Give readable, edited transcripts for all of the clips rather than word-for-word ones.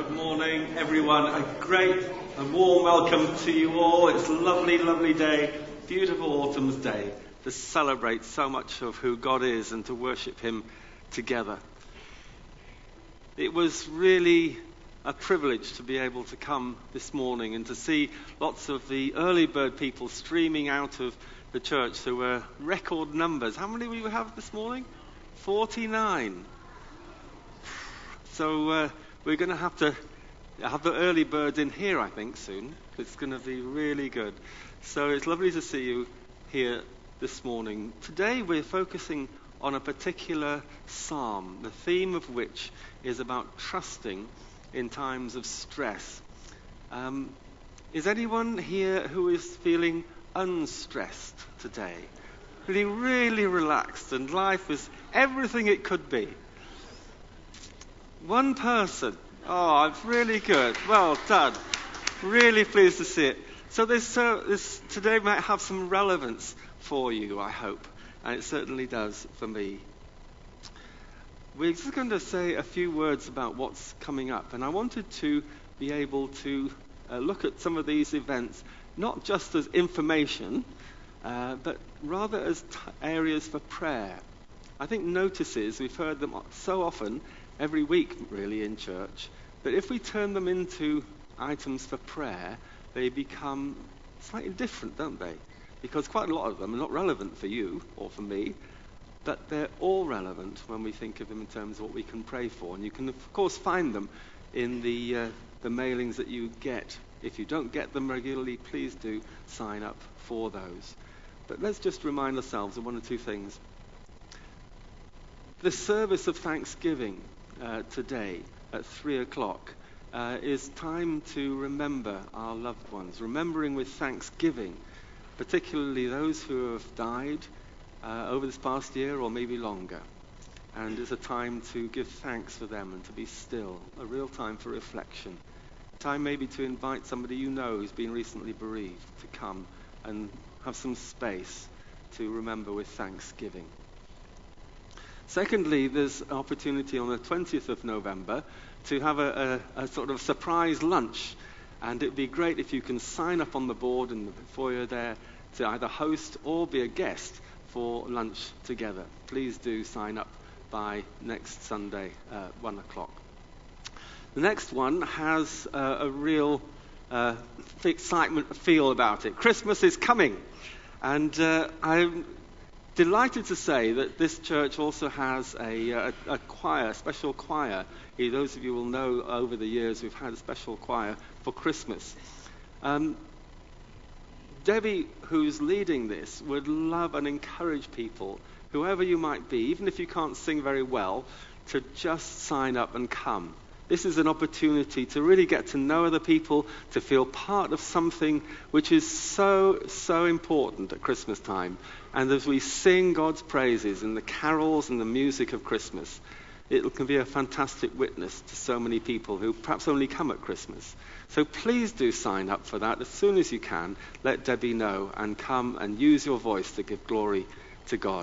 Good morning, everyone. A great and warm welcome to you all. It's a lovely, lovely day, beautiful autumn's day, to celebrate so much of who God is and to worship Him together. It was really a privilege to be able to come this morning and to see lots of the early bird people streaming out of the church. There were record numbers. How many will you have this morning? 49. So we're going to have the early birds in here, I think, soon. It's going to be really good. So it's lovely to see you here this morning. Today we're focusing on a particular psalm, the theme of which is about trusting in times of stress. Is anyone here who is feeling unstressed today? Feeling really relaxed and life is everything it could be? One person. Oh, it's really good. Well done. Really pleased to see it. So this today might have some relevance for you, I hope. And it certainly does for me. We're just going to say a few words about what's coming up. And I wanted to be able to look at some of these events, not just as information, but rather as areas for prayer. I think notices, we've heard them so often, every week really in church, but if we turn them into items for prayer, they become slightly different, don't they? Because quite a lot of them are not relevant for you or for me, but they're all relevant when we think of them in terms of what we can pray for. And you can, of course, find them in the mailings that you get. If you don't get them regularly, please do sign up for those. But let's just remind ourselves of one or two things. The service of Thanksgiving today at 3:00 is time to remember our loved ones, remembering with thanksgiving, particularly those who have died over this past year or maybe longer. And it's a time to give thanks for them and to be still, a real time for reflection. Time maybe to invite somebody you know who's been recently bereaved to come and have some space to remember with thanksgiving. Secondly, there's an opportunity on the 20th of November to have a sort of surprise lunch. And it would be great if you can sign up on the board in the foyer there to either host or be a guest for lunch together. Please do sign up by next Sunday, 1:00. The next one has a real excitement feel about it. Christmas is coming. And I'm delighted to say that this church also has a choir, a special choir. Those of you will know over the years we've had a special choir for Christmas. Debbie, who's leading this, would love and encourage people, whoever you might be, even if you can't sing very well, to just sign up and come. This is an opportunity to really get to know other people, to feel part of something which is so, so important at Christmas time. And as we sing God's praises in the carols and the music of Christmas, it can be a fantastic witness to so many people who perhaps only come at Christmas. So please do sign up for that as soon as you can. Let Debbie know and come and use your voice to give glory to God.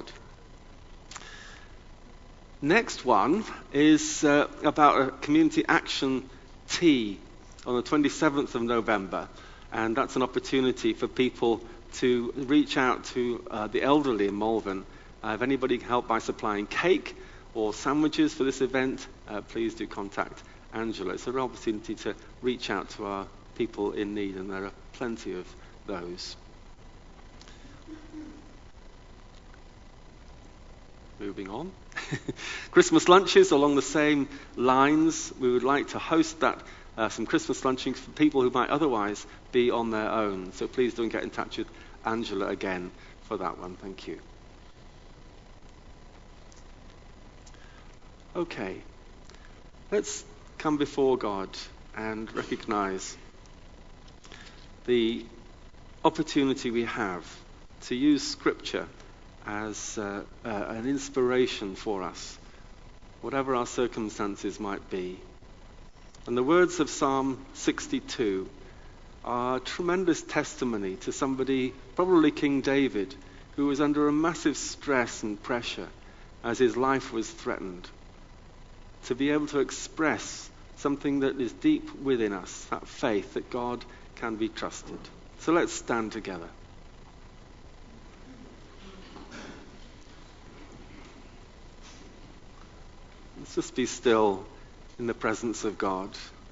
Next one is about a community action tea on the 27th of November. And that's an opportunity for people to reach out to the elderly in Malvern. If anybody can help by supplying cake or sandwiches for this event, please do contact Angela. It's an opportunity to reach out to our people in need, and there are plenty of those. Moving on. Christmas lunches along the same lines. We would like to host that some Christmas lunchings for people who might otherwise be on their own. So please don't get in touch with Angela again for that one. Thank you. Okay. Let's come before God and recognize the opportunity we have to use Scripture as an inspiration for us, whatever our circumstances might be. And the words of Psalm 62 are a tremendous testimony to somebody, probably King David, who was under a massive stress and pressure as his life was threatened. To be able to express something that is deep within us, that faith that God can be trusted. So let's stand together. Let's just be still in the presence of God.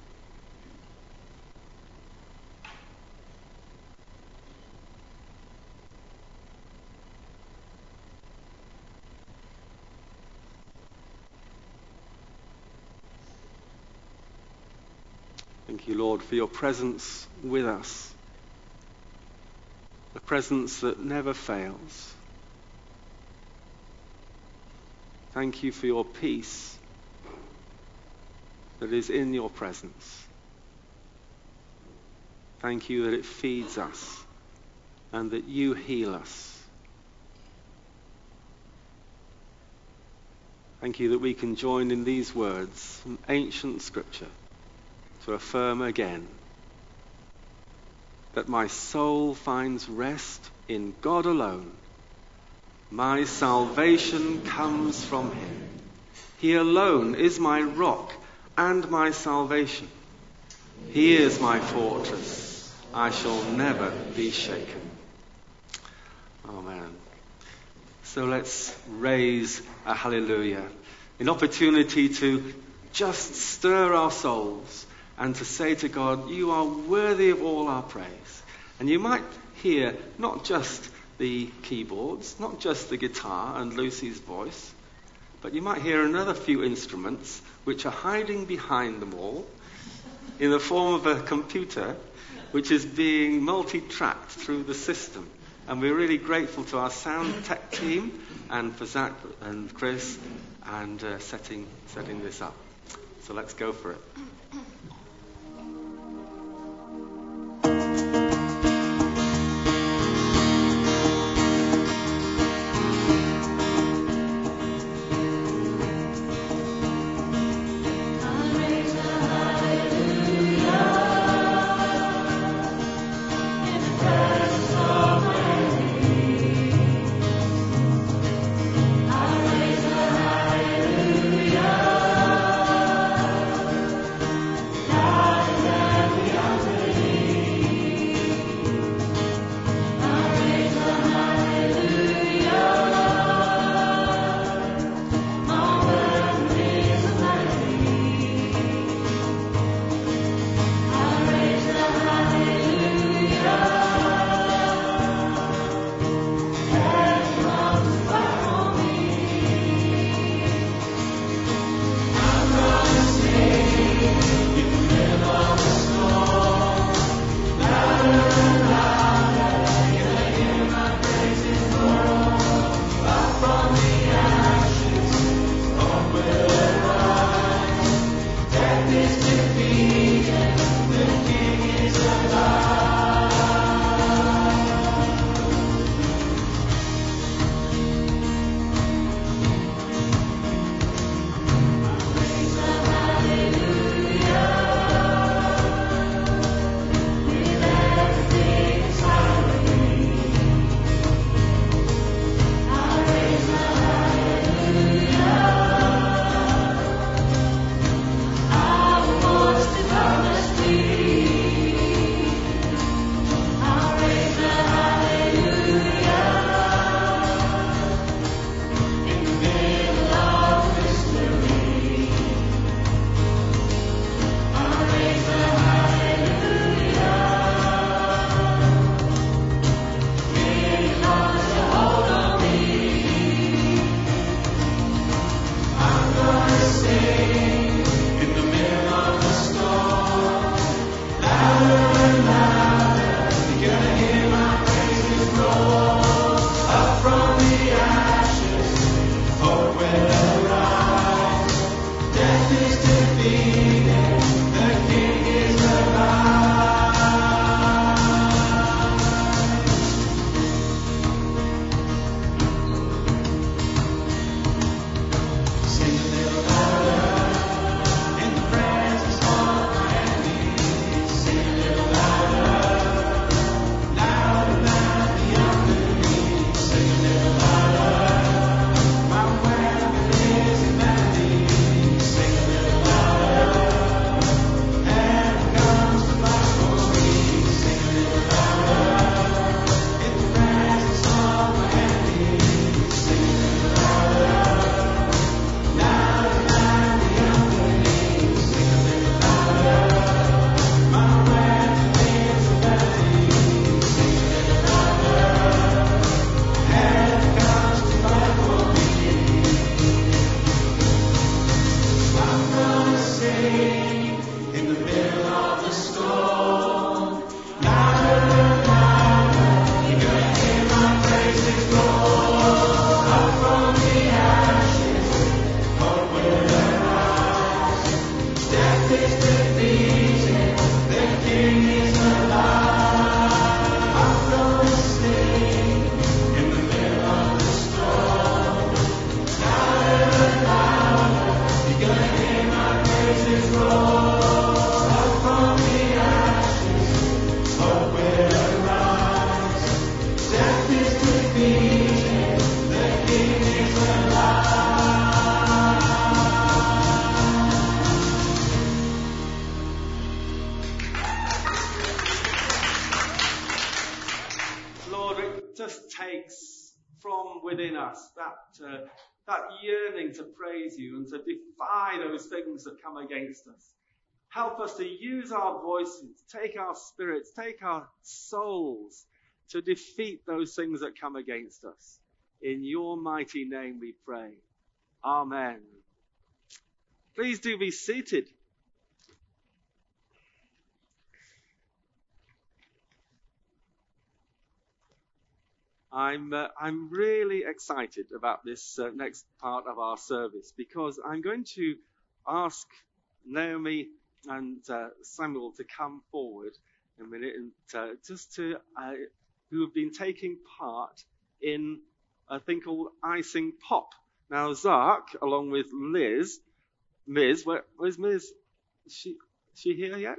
Thank you, Lord, for your presence with us. A presence that never fails. Thank you for your peace that is in your presence. Thank you that it feeds us and that you heal us. Thank you that we can join in these words from ancient scripture to affirm again that my soul finds rest in God alone. My salvation comes from him. He alone is my rock and my salvation. He is my fortress. I shall never be shaken. Amen. So let's raise a hallelujah, an opportunity to just stir our souls and to say to God, you are worthy of all our praise. And you might hear not just the keyboards, not just the guitar and Lucy's voice, but you might hear another few instruments which are hiding behind them all in the form of a computer which is being multi-tracked through the system. And we're really grateful to our sound tech team and for Zach and Chris and setting this up. So let's go for it. that yearning to praise you and to defy those things that come against us. Help us to use our voices, take our spirits, take our souls to defeat those things that come against us. In your mighty name we pray. Amen. Please do be seated. I'm really excited about this next part of our service because I'm going to ask Naomi and Samuel to come forward in a minute and who have been taking part in a thing called Icing Pop. Now, Zark, along with Miz, where's Miz? Is she here yet?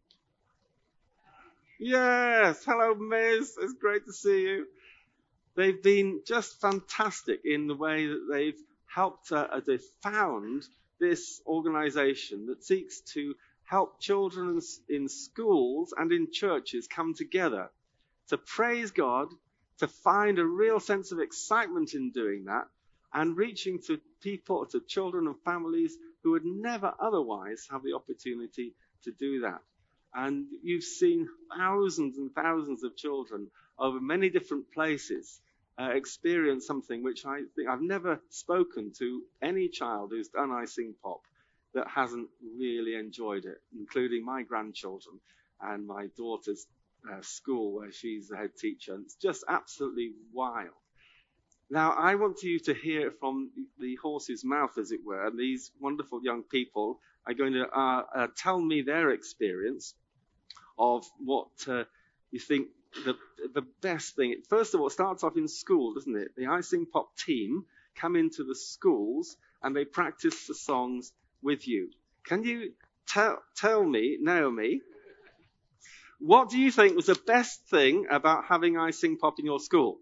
Yes, hello Miz, it's great to see you. They've been just fantastic in the way that they've helped, they've found this organization that seeks to help children in schools and in churches come together to praise God, to find a real sense of excitement in doing that, and reaching to people, to children and families who would never otherwise have the opportunity to do that. And you've seen thousands and thousands of children over many different places experience something which I think I've never spoken to any child who's done Icing Pop that hasn't really enjoyed it, including my grandchildren and my daughter's school where she's the head teacher. And it's just absolutely wild. Now, I want you to hear from the horse's mouth, as it were. And these wonderful young people are going to tell me their experience of what you think the best thing. First of all, it starts off in school, doesn't it? The Icing Pop team come into the schools and they practice the songs with you. Can you tell me, Naomi, what do you think was the best thing about having Icing Pop in your school?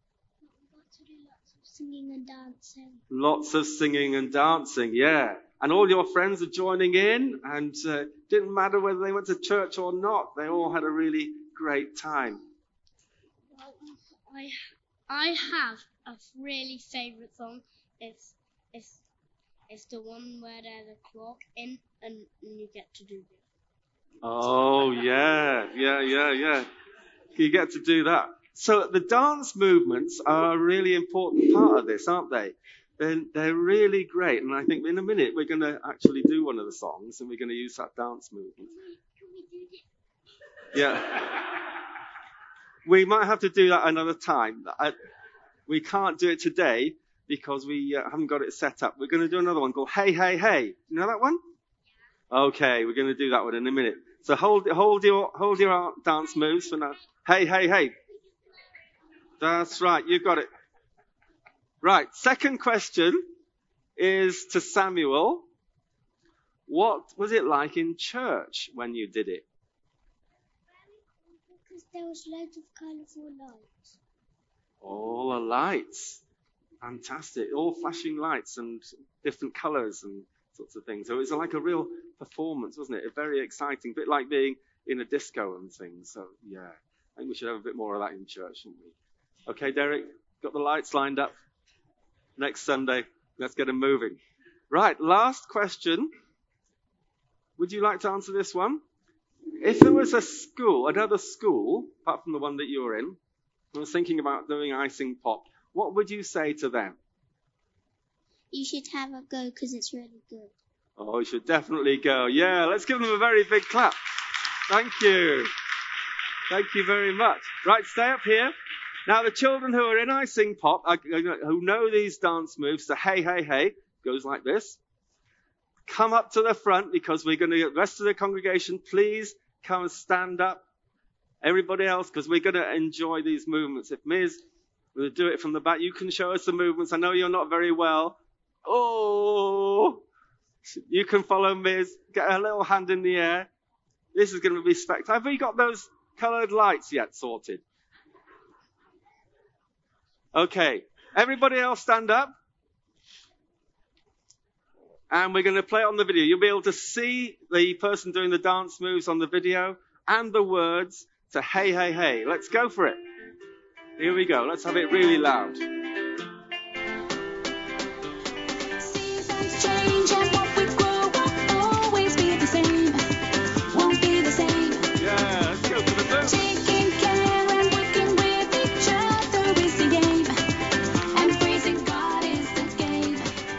Singing and dancing. Lots of singing and dancing, yeah. And all your friends are joining in, and didn't matter whether they went to church or not. They all had a really great time. Well, I have a really favourite song. It's the one where there's a clock in and you get to do this. Oh, yeah. You get to do that. So the dance movements are a really important part of this, aren't they? They're really great. And I think in a minute we're going to actually do one of the songs and we're going to use that dance movement. Can we do this? Yeah. We might have to do that another time. We can't do it today because we haven't got it set up. We're going to do another one called Hey, Hey, Hey. You know that one? Okay, we're going to do that one in a minute. So hold your dance moves for now. Hey, hey, hey. That's right, you've got it. Right, second question is to Samuel. What was it like in church when you did it? Because there was loads of colourful lights. All the lights. Fantastic. All flashing lights and different colours and sorts of things. So it was like a real performance, wasn't it? A very exciting, bit like being in a disco and things. So, yeah, I think we should have a bit more of that in church, shouldn't we? Okay, Derek, got the lights lined up. Next Sunday, let's get them moving. Right, last question. Would you like to answer this one? If there was another school, apart from the one that you're in, who was thinking about doing Icing Pop, what would you say to them? You should have a go because it's really good. Oh, you should definitely go. Yeah, let's give them a very big clap. Thank you. Thank you very much. Right, stay up here. Now, the children who are in Icing Pop, who know these dance moves, the hey, hey, hey, goes like this. Come up to the front because we're going to get the rest of the congregation. Please come and stand up. Everybody else, because we're going to enjoy these movements. If Miz will do it from the back, you can show us the movements. I know you're not very well. Oh, you can follow Miz. Get a little hand in the air. This is going to be spectacular. Have we got those coloured lights yet sorted? Okay, everybody else stand up. And we're going to play it on the video. You'll be able to see the person doing the dance moves on the video and the words to hey, hey, hey. Let's go for it. Here we go. Let's have it really loud. change and what we grow won't always be the same. Won't be the same. Yeah, let's go for the boat. Taking care and working with each other is the aim. And praising God is the game.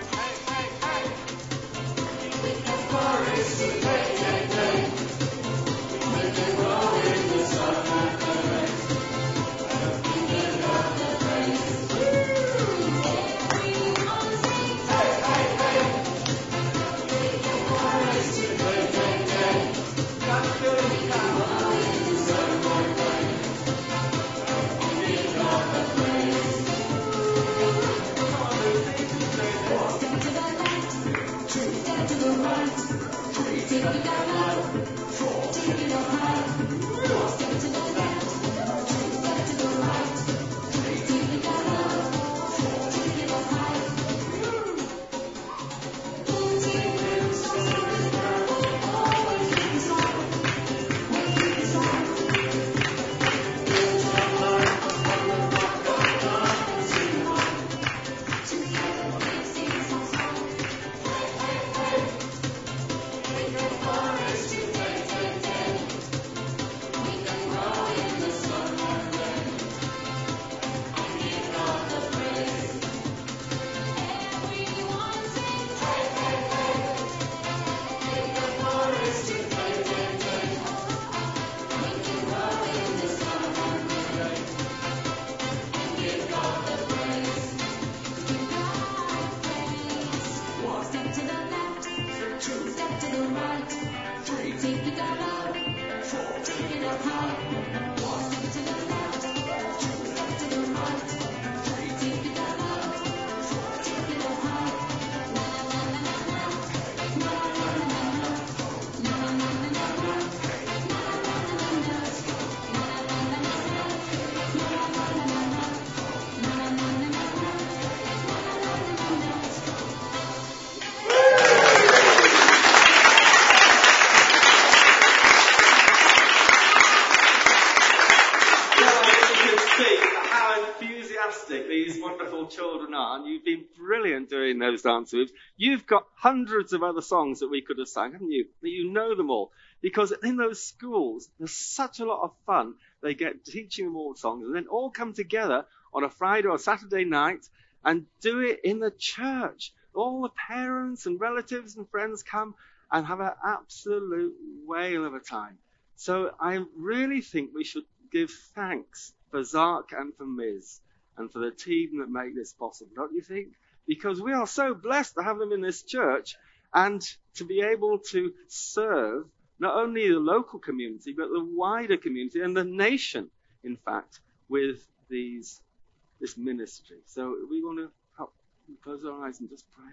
These wonderful children are, and you've been brilliant doing those dance moves. You've got hundreds of other songs that we could have sung, haven't you? You know them all. Because in those schools, there's such a lot of fun. They get teaching them all songs, and then all come together on a Friday or Saturday night and do it in the church. All the parents and relatives and friends come and have an absolute whale of a time. So I really think we should give thanks for Zark and for Miz and for the team that make this possible, don't you think? Because we are so blessed to have them in this church and to be able to serve not only the local community, but the wider community and the nation, in fact, with this ministry. So we want to help close our eyes and just pray.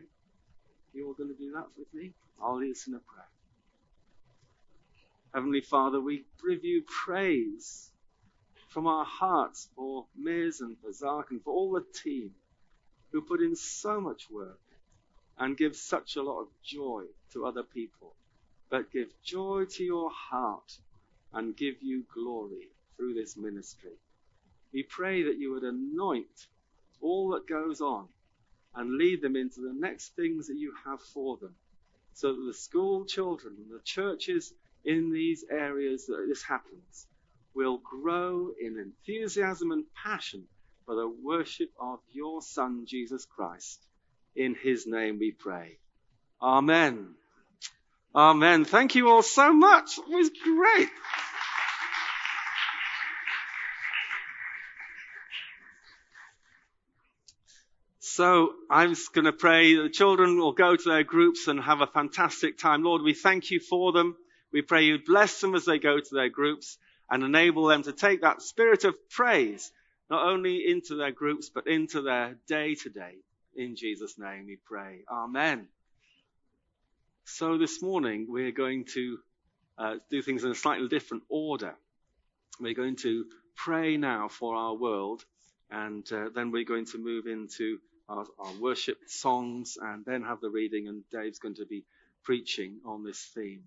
You all going to do that with me? I'll lead us in a prayer. Heavenly Father, we give you praise from our hearts for Miz and for Zark and for all the team who put in so much work and give such a lot of joy to other people, but give joy to your heart and give you glory through this ministry. We pray that you would anoint all that goes on and lead them into the next things that you have for them, so that the school children and the churches in these areas that this happens will grow in enthusiasm and passion for the worship of your Son, Jesus Christ. In his name we pray. Amen. Amen. Thank you all so much. It was great. So I'm just going to pray the children will go to their groups and have a fantastic time. Lord, we thank you for them. We pray you bless them as they go to their groups and enable them to take that spirit of praise not only into their groups but into their day-to-day. In Jesus' name we pray. Amen. So this morning we're going to do things in a slightly different order. We're going to pray now for our world, and then we're going to move into our worship songs and then have the reading, and Dave's going to be preaching on this theme.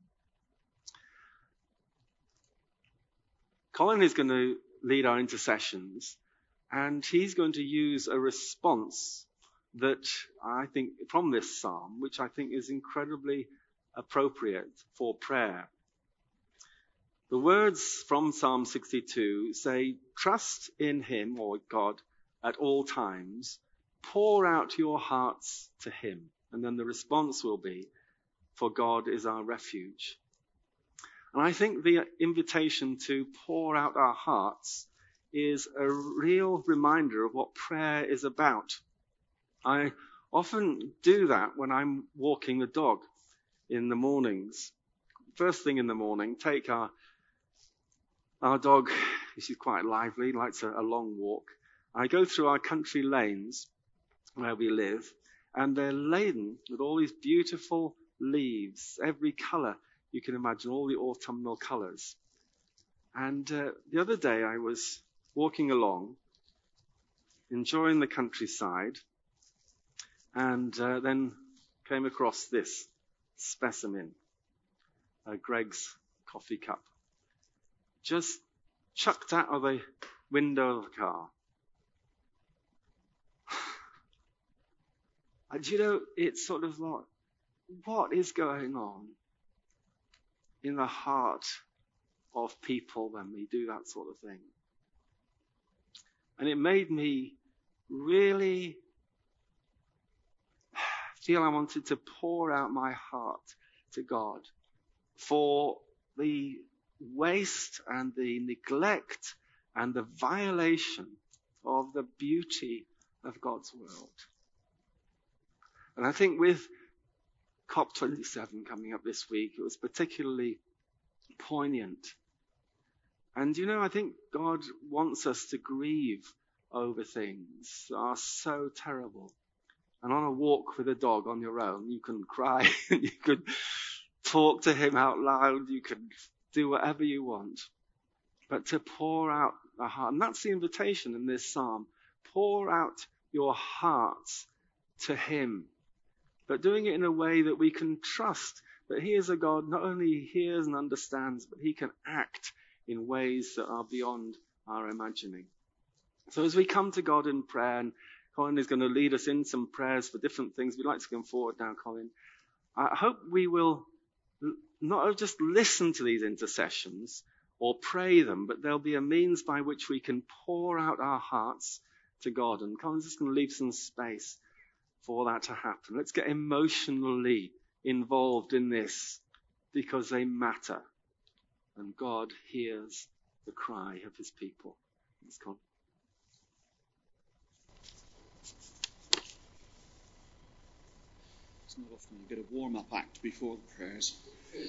Colin is going to lead our intercessions, and he's going to use a response that I think from this psalm, which I think is incredibly appropriate for prayer. The words from Psalm 62 say, trust in him, or God, at all times. Pour out your hearts to him. And then the response will be, for God is our refuge. And I think the invitation to pour out our hearts is a real reminder of what prayer is about. I often do that when I'm walking the dog in the mornings. First thing in the morning, take our dog, she's quite lively, likes a long walk. I go through our country lanes where we live, and they're laden with all these beautiful leaves, every colour you can imagine, all the autumnal colours. And the other day I was walking along, enjoying the countryside, and then came across this specimen, Greg's coffee cup, just chucked out of the window of the car. And you know, it's sort of like, what is going on in the heart of people when we do that sort of thing? And it made me really feel I wanted to pour out my heart to God for the waste and the neglect and the violation of the beauty of God's world. And I think with COP27 coming up this week, it was particularly poignant. And you know, I think God wants us to grieve over things that are so terrible. And on a walk with a dog on your own, you can cry, you could talk to him out loud, you can do whatever you want. But to pour out the heart, and that's the invitation in this psalm, pour out your hearts to him. But doing it in a way that we can trust that he is a God not only hears and understands, but he can act in ways that are beyond our imagining. So as we come to God in prayer, and Colin is going to lead us in some prayers for different things. We'd like to come forward now, Colin. I hope we will not just listen to these intercessions or pray them, but there'll be a means by which we can pour out our hearts to God. And Colin's just going to leave some space for that to happen. Let's get emotionally involved in this because they matter. And God hears the cry of his people. Let's go. It's not often you get a warm-up act before the prayers.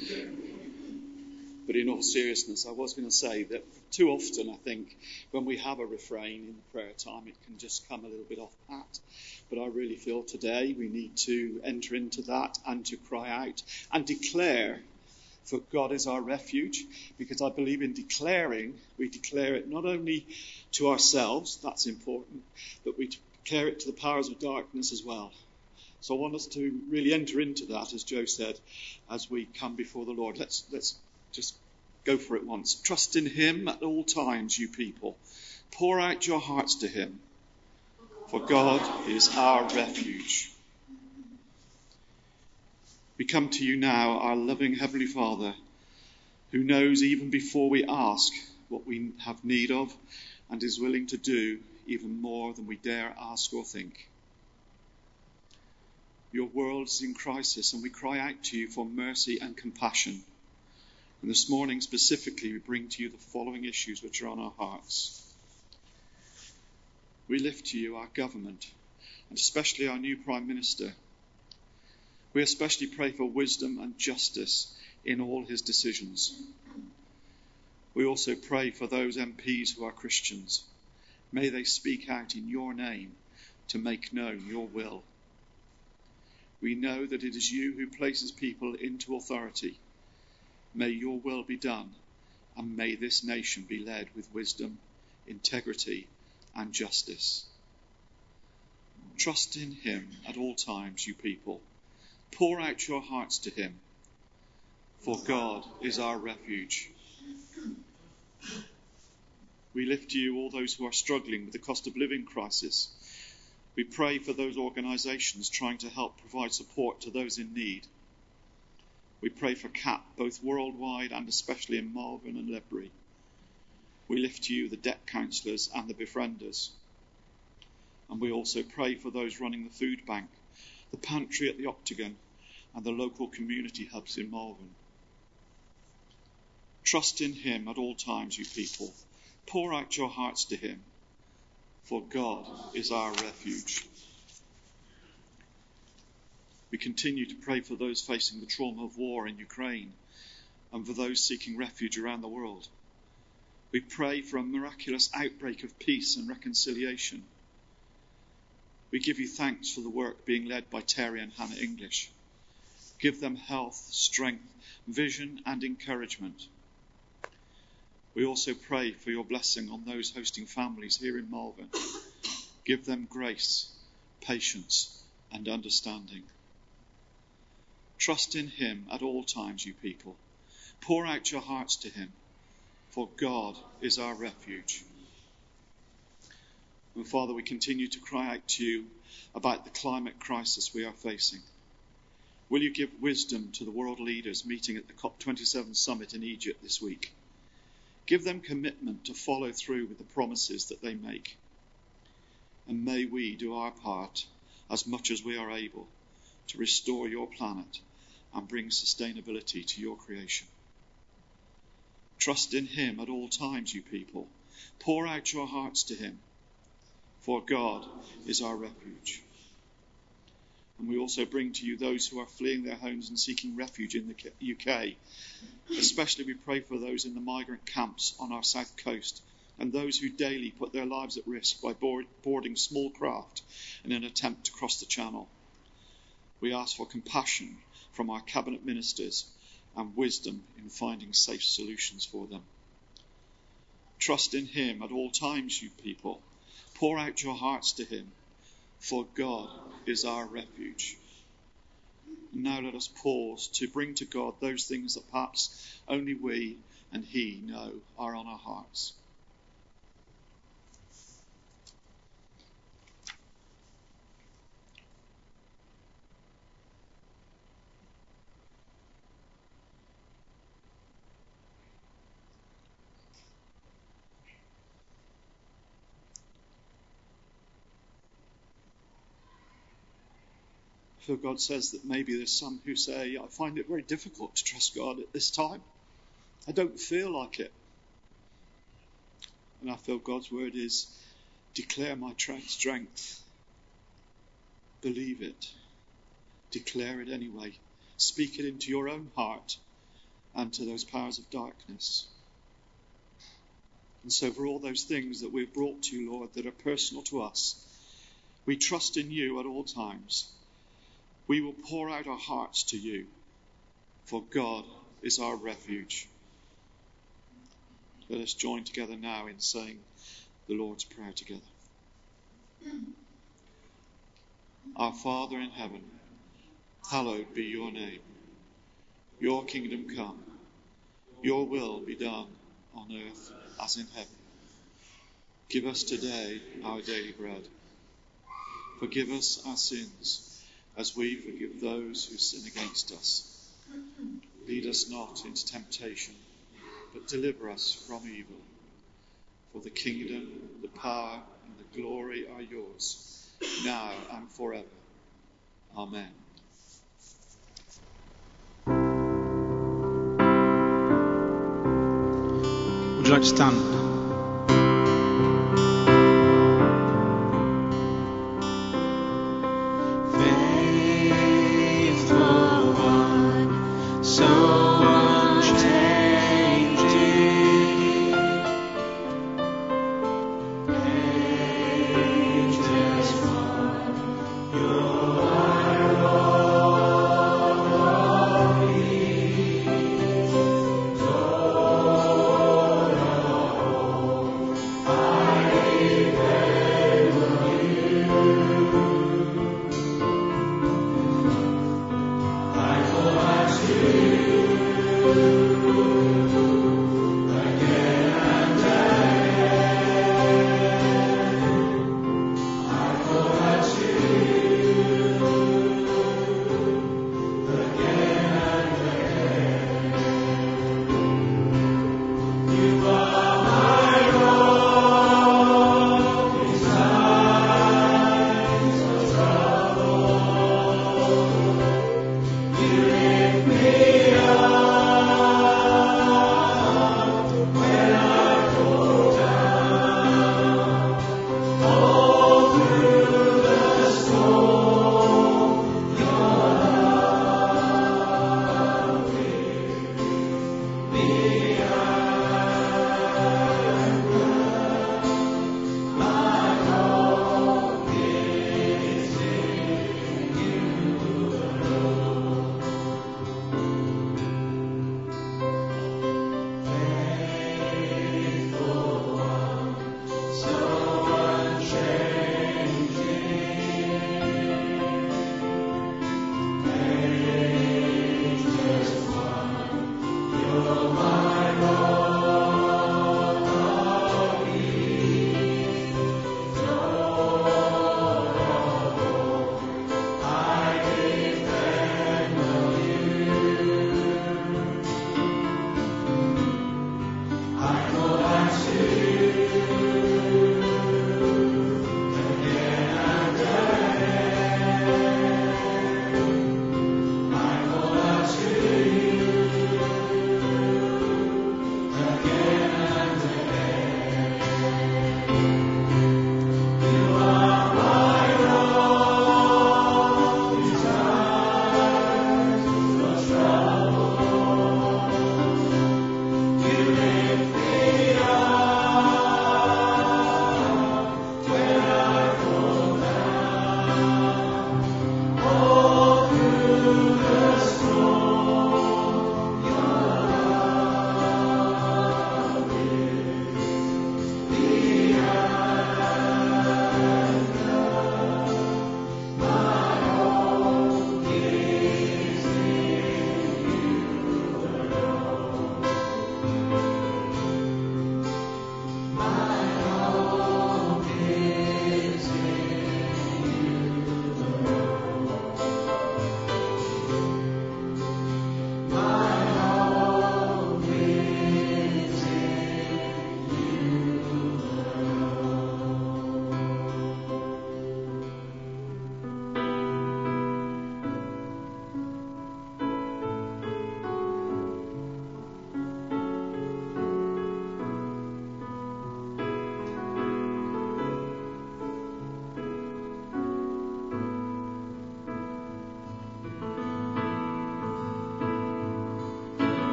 But in all seriousness, I was going to say that too often, I think, when we have a refrain in the prayer time, it can just come a little bit off pat. But I really feel today we need to enter into that and to cry out and declare, for God is our refuge, because I believe in declaring, we declare it not only to ourselves, that's important, but we declare it to the powers of darkness as well. So I want us to really enter into that, as Joe said, as we come before the Lord. Let's just go for it once. Trust in him at all times, you people. Pour out your hearts to him, for God is our refuge. We come to you now, our loving Heavenly Father, who knows even before we ask what we have need of and is willing to do even more than we dare ask or think. Your world is in crisis, and we cry out to you for mercy and compassion. And this morning specifically, we bring to you the following issues which are on our hearts. We lift to you our government, and especially our new Prime Minister. We especially pray for wisdom and justice in all his decisions. We also pray for those MPs who are Christians. May they speak out in your name to make known your will. We know that it is you who places people into authority. May your will be done, and may this nation be led with wisdom, integrity, and justice. Trust in him at all times, you people. Pour out your hearts to him, for God is our refuge. We lift to you all those who are struggling with the cost of living crisis. We pray for those organisations trying to help provide support to those in need. We pray for CAP, both worldwide and especially in Malvern and Ledbury. We lift to you the debt counsellors and the befrienders. And we also pray for those running the food bank, the pantry at the Octagon, and the local community hubs in Malvern. Trust in him at all times, you people. Pour out your hearts to him, for God is our refuge. We continue to pray for those facing the trauma of war in Ukraine and for those seeking refuge around the world. We pray for a miraculous outbreak of peace and reconciliation. We give you thanks for the work being led by Terry and Hannah English. Give them health, strength, vision and encouragement. We also pray for your blessing on those hosting families here in Malvern. Give them grace, patience and understanding. Trust in him at all times, you people. Pour out your hearts to him, for God is our refuge. And Father, we continue to cry out to you about the climate crisis we are facing. Will you give wisdom to the world leaders meeting at the COP27 summit in Egypt this week? Give them commitment to follow through with the promises that they make. And may we do our part as much as we are able to restore your planet and bring sustainability to your creation. Trust in him at all times, you people. Pour out your hearts to him, for God is our refuge. And we also bring to you those who are fleeing their homes and seeking refuge in the UK. Especially we pray for those in the migrant camps on our south coast and those who daily put their lives at risk by boarding small craft in an attempt to cross the channel. We ask for compassion from our cabinet ministers and wisdom in finding safe solutions for them. Trust in him at all times, you people. Pour out your hearts to him, for God is our refuge. Now let us pause to bring to God those things that perhaps only we and he know are on our hearts. So God says that maybe there's some who say, I find it very difficult to trust God at this time. I don't feel like it. And I feel God's word is, declare my strength. Believe it. Declare it anyway. Speak it into your own heart and to those powers of darkness. And so for all those things that we've brought to you, Lord, that are personal to us, we trust in you at all times. We will pour out our hearts to you, for God is our refuge. Let us join together now in saying the Lord's Prayer together. Our Father in heaven, hallowed be your name. Your kingdom come. Your will be done on earth as in heaven. Give us today our daily bread. Forgive us our sins, as we forgive those who sin against us. Lead us not into temptation, but deliver us from evil. For the kingdom, the power, and the glory are yours, now and forever. Amen. Would you like to stand?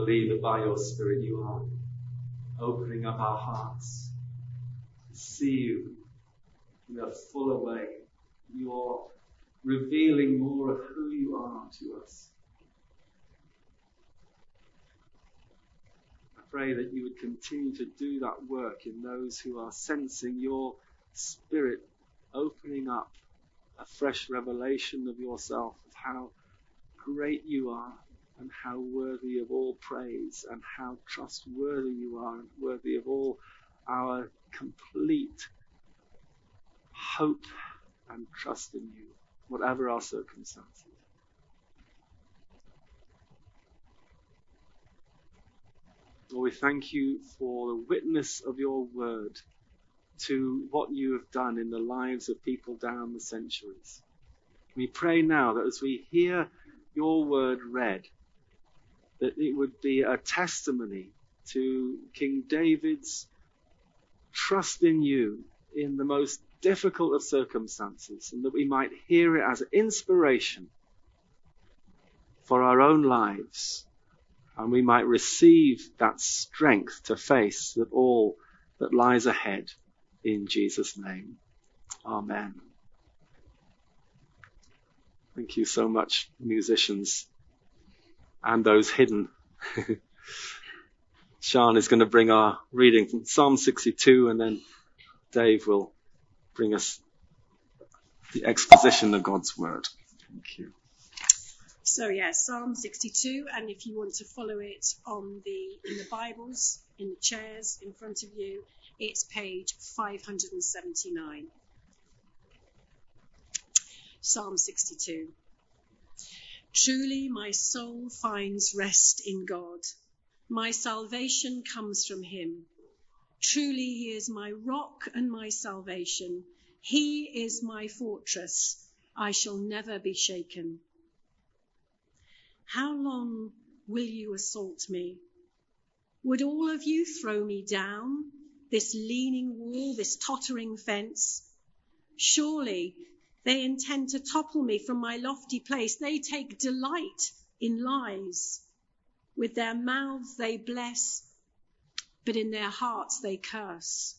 believe that by your Spirit you are opening up our hearts to see you in a fuller way. You're revealing more of who you are to us. I pray that you would continue to do that work in those who are sensing your Spirit opening up a fresh revelation of yourself, of how great you are and how worthy of all praise and how trustworthy you are and worthy of all our complete hope and trust in you, whatever our circumstances. Lord, we thank you for the witness of your word to what you have done in the lives of people down the centuries. We pray now that as we hear your word read, that it would be a testimony to King David's trust in you in the most difficult of circumstances, and that we might hear it as an inspiration for our own lives, and we might receive that strength to face all that lies ahead in Jesus' name. Amen. Thank you so much, musicians, and those hidden. Sean is going to bring our reading from Psalm 62, and then Dave will bring us the exposition of God's word. Thank you. So Psalm 62, and if you want to follow it in the Bibles, in the chairs in front of you, it's page 579. Psalm 62. Truly my soul finds rest in God. My salvation comes from him. Truly he is my rock and my salvation. He is my fortress. I shall never be shaken. How long will you assault me? Would all of you throw me down, this leaning wall, this tottering fence? Surely they intend to topple me from my lofty place. They take delight in lies. With their mouths they bless, but in their hearts they curse.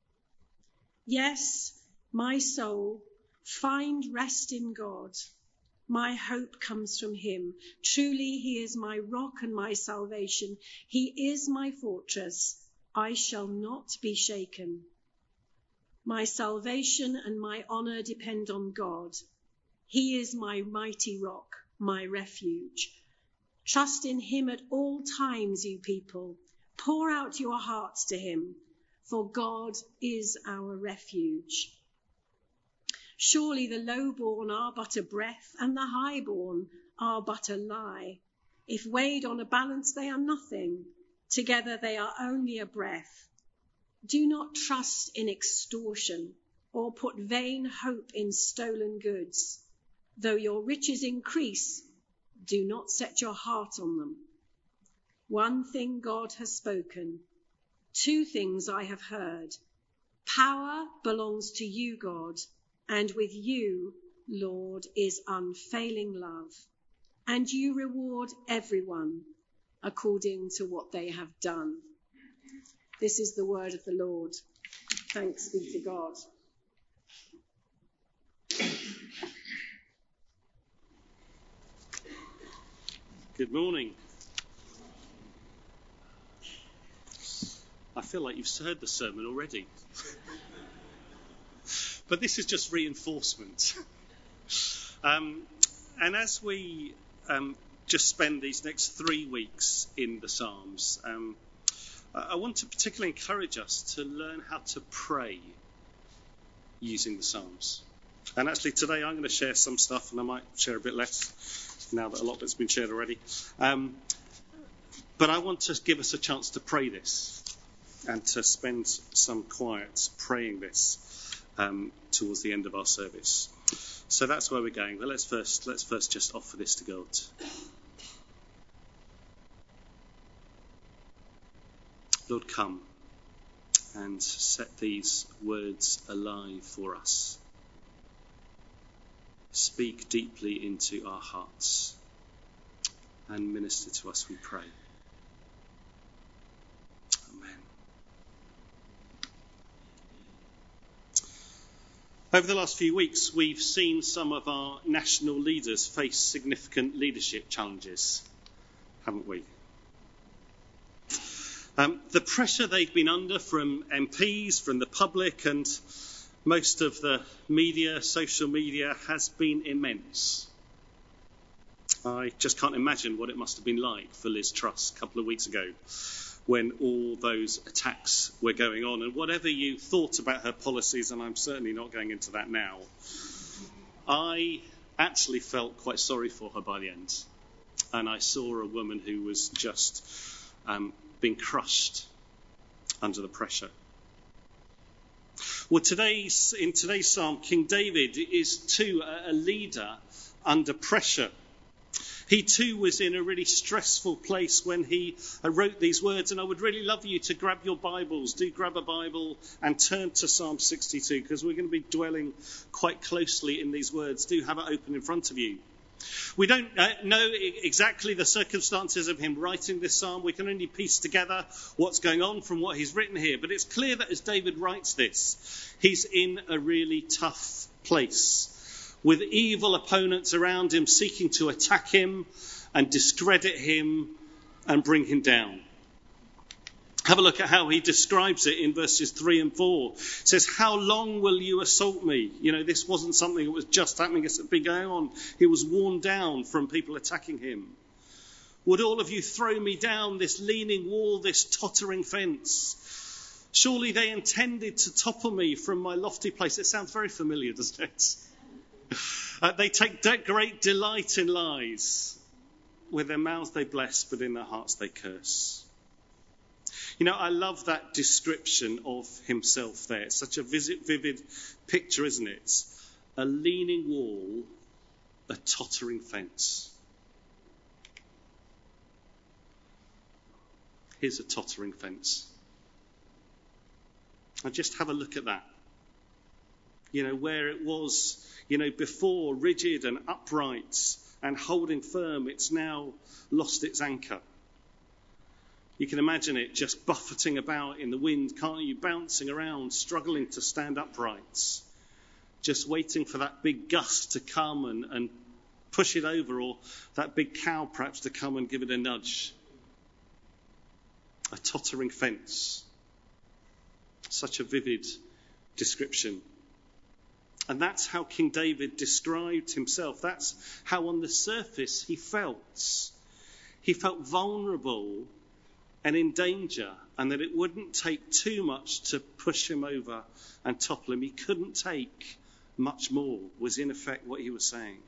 Yes, my soul, find rest in God. My hope comes from him. Truly he is my rock and my salvation. He is my fortress. I shall not be shaken. My salvation and my honor depend on God. He is my mighty rock, my refuge. Trust in him at all times, you people. Pour out your hearts to him, for God is our refuge. Surely the lowborn are but a breath, and the highborn are but a lie. If weighed on a balance, they are nothing. Together they are only a breath. Do not trust in extortion, or put vain hope in stolen goods. Though your riches increase, do not set your heart on them. One thing God has spoken. Two things I have heard. Power belongs to you, God, and with you, Lord, is unfailing love. And you reward everyone according to what they have done. This is the word of the Lord. Thanks be to God. Good morning. I feel like you've heard the sermon already. But this is just reinforcement. And as we just spend these next 3 weeks in the Psalms, I want to particularly encourage us to learn how to pray using the Psalms. And actually today I'm going to share some stuff, and I might share a bit less now that a lot of it's been shared already. But I want to give us a chance to pray this and to spend some quiet praying this towards the end of our service. So that's where we're going. But let's first just offer this to God. Lord, come and set these words alive for us. Speak deeply into our hearts and minister to us, we pray. Over the last few weeks, we've seen some of our national leaders face significant leadership challenges, haven't we? The pressure they've been under from MPs, from the public, and most of the media, social media, has been immense. I just can't imagine what it must have been like for Liz Truss a couple of weeks ago when all those attacks were going on. And whatever you thought about her policies, and I'm certainly not going into that now, I actually felt quite sorry for her by the end. And I saw a woman who was just being crushed under the pressure. Well, in today's psalm, King David is too a leader under pressure. He too was in a really stressful place when he wrote these words, and I would really love you to grab your Bibles. Do grab a Bible and turn to Psalm 62, because we're going to be dwelling quite closely in these words. Do have it open in front of you. We don't know exactly the circumstances of him writing this psalm. We can only piece together what's going on from what he's written here. But it's clear that as David writes this, he's in a really tough place, with evil opponents around him seeking to attack him and discredit him and bring him down. Have a look at how he describes it in verses 3 and 4. It says, "How long will you assault me?" You know, this wasn't something that was just happening. It's been going on. He was worn down from people attacking him. "Would all of you throw me down this leaning wall, this tottering fence? Surely they intended to topple me from my lofty place." It sounds very familiar, doesn't it? They take great delight in lies. With their mouths they bless, but in their hearts they curse. You know, I love that description of himself there. It's such a vivid picture, isn't it? A leaning wall, a tottering fence. Here's a tottering fence. And just have a look at that. You know, where it was, before rigid and upright and holding firm, it's now lost its anchor. You can imagine it just buffeting about in the wind, can't you? Bouncing around, struggling to stand upright. Just waiting for that big gust to come and push it over, or that big cow perhaps to come and give it a nudge. A tottering fence. Such a vivid description. And that's how King David described himself. That's how on the surface he felt. He felt vulnerable and in danger, and that it wouldn't take too much to push him over and topple him. He couldn't take much more, was in effect what he was saying.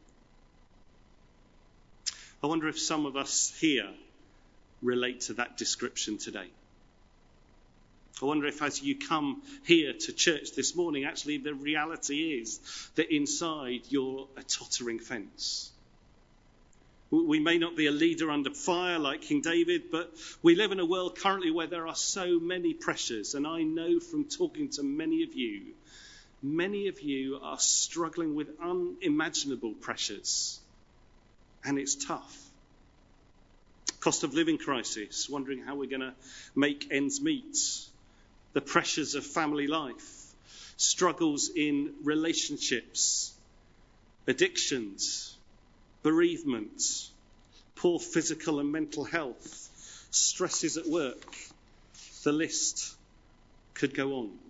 I wonder if some of us here relate to that description today. I wonder if as you come here to church this morning, actually the reality is that inside you're a tottering fence. We may not be a leader under fire like King David, but we live in a world currently where there are so many pressures. And I know from talking to many of you are struggling with unimaginable pressures. And it's tough. Cost of living crisis, wondering how we're going to make ends meet. The pressures of family life, struggles in relationships, addictions, bereavement, poor physical and mental health, stresses at work. The list could go on.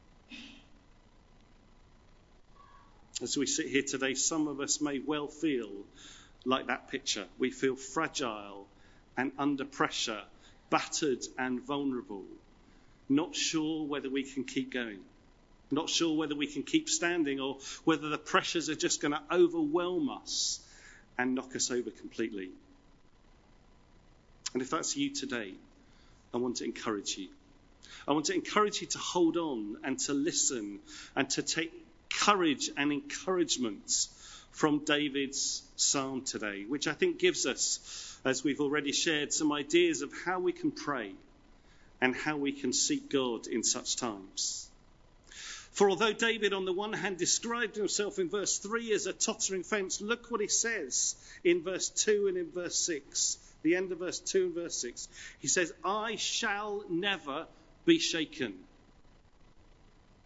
As we sit here today, some of us may well feel like that picture. We feel fragile and under pressure, battered and vulnerable, not sure whether we can keep going. Not sure whether we can keep standing, or whether the pressures are just going to overwhelm us and knock us over completely. And if that's you today, I want to encourage you. I want to encourage you to hold on and to listen and to take courage and encouragement from David's psalm today, which I think gives us, as we've already shared, some ideas of how we can pray and how we can seek God in such times. For although David on the one hand described himself in verse 3 as a tottering fence, look what he says in verse 2 and in verse 6. The end of verse 2 and verse 6. He says, I shall never be shaken.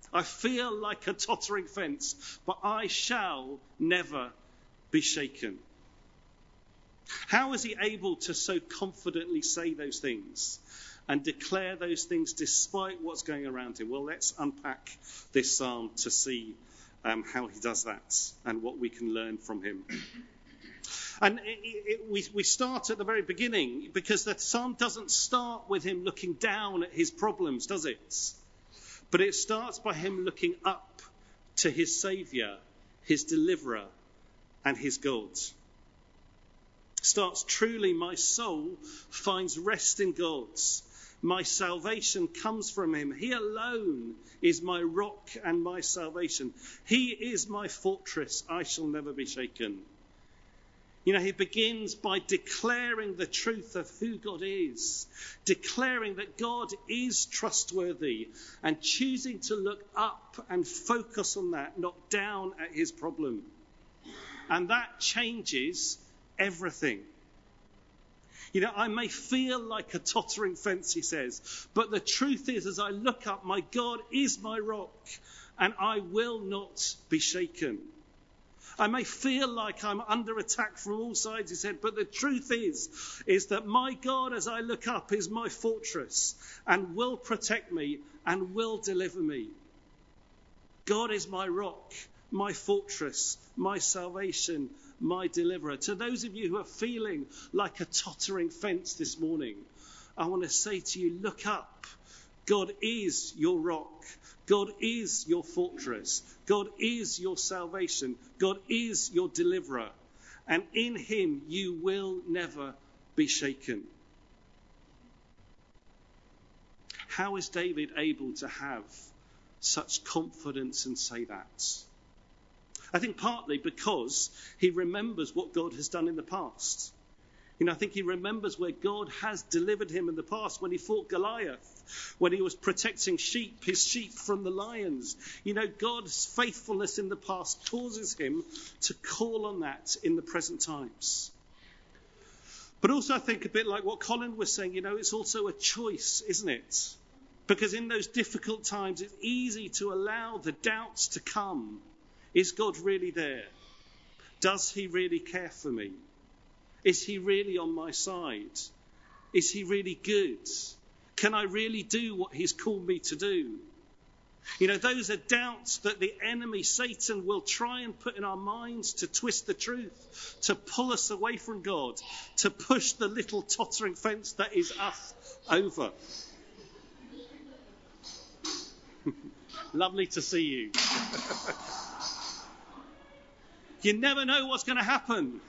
I feel like a tottering fence, but I shall never be shaken. How is he able to so confidently say those things and declare those things despite what's going around him? Well, let's unpack this psalm to see how he does that and what we can learn from him. And we start at the very beginning, because the psalm doesn't start with him looking down at his problems, does it? But it starts by him looking up to his Saviour, his deliverer, and his God. Starts, truly my soul finds rest in God. My salvation comes from him. He alone is my rock and my salvation. He is my fortress. I shall never be shaken. You know, he begins by declaring the truth of who God is, declaring that God is trustworthy, and choosing to look up and focus on that, not down at his problem. And that changes everything. You know, I may feel like a tottering fence, he says, but the truth is, as I look up, my God is my rock, and I will not be shaken. I may feel like I'm under attack from all sides, he said, but the truth is that my God, as I look up, is my fortress and will protect me and will deliver me. God is my rock, my fortress, my salvation, my deliverer. To those of you who are feeling like a tottering fence this morning, I want to say to you, look up. God is your rock. God is your fortress. God is your salvation. God is your deliverer. And in him you will never be shaken. How is David able to have such confidence and say that? I think partly because he remembers what God has done in the past. You know, I think he remembers where God has delivered him in the past, when he fought Goliath, when he was protecting his sheep from the lions. You know, God's faithfulness in the past causes him to call on that in the present times. But also I think a bit like what Colin was saying, you know, it's also a choice, isn't it? Because in those difficult times, it's easy to allow the doubts to come. Is God really there? Does he really care for me? Is he really on my side? Is he really good? Can I really do what he's called me to do? You know, those are doubts that the enemy, Satan, will try and put in our minds to twist the truth, to pull us away from God, to push the little tottering fence that is us over. Lovely to see you. You never know what's going to happen.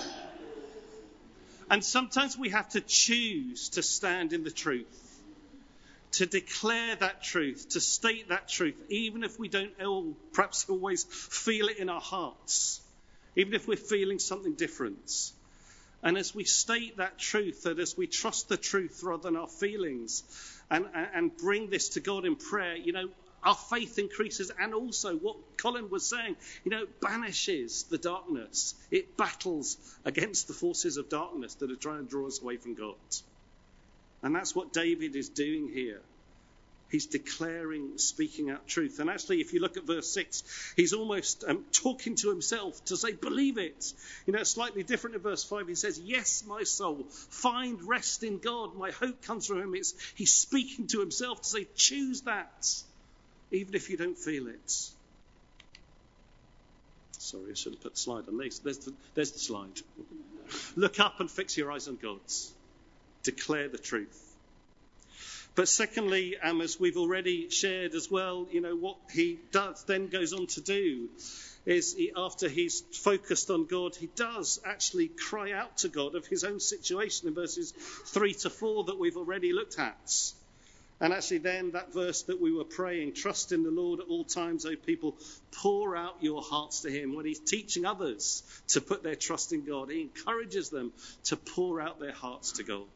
And sometimes we have to choose to stand in the truth, to declare that truth, to state that truth, even if we don't perhaps always feel it in our hearts, even if we're feeling something different. And as we state that truth, that as we trust the truth rather than our feelings, and bring this to God in prayer, you know, our faith increases, and also what Colin was saying, you know, banishes the darkness. It battles against the forces of darkness that are trying to draw us away from God. And that's what David is doing here. He's declaring, speaking out truth. And actually, if you look at verse 6, he's almost talking to himself to say, believe it. You know, slightly different in verse 5. He says, yes, my soul, find rest in God. My hope comes from him. He's speaking to himself to say, choose that. Even if you don't feel it. Sorry, I should have put the slide on this. There's the slide. Look up and fix your eyes on God. Declare the truth. But secondly, as we've already shared as well, you know, what he does then goes on to do is after he's focused on God, he does actually cry out to God of his own situation in verses 3 to 4 that we've already looked at. And actually then that verse that we were praying, trust in the Lord at all times, O people, pour out your hearts to him. When he's teaching others to put their trust in God, he encourages them to pour out their hearts to God.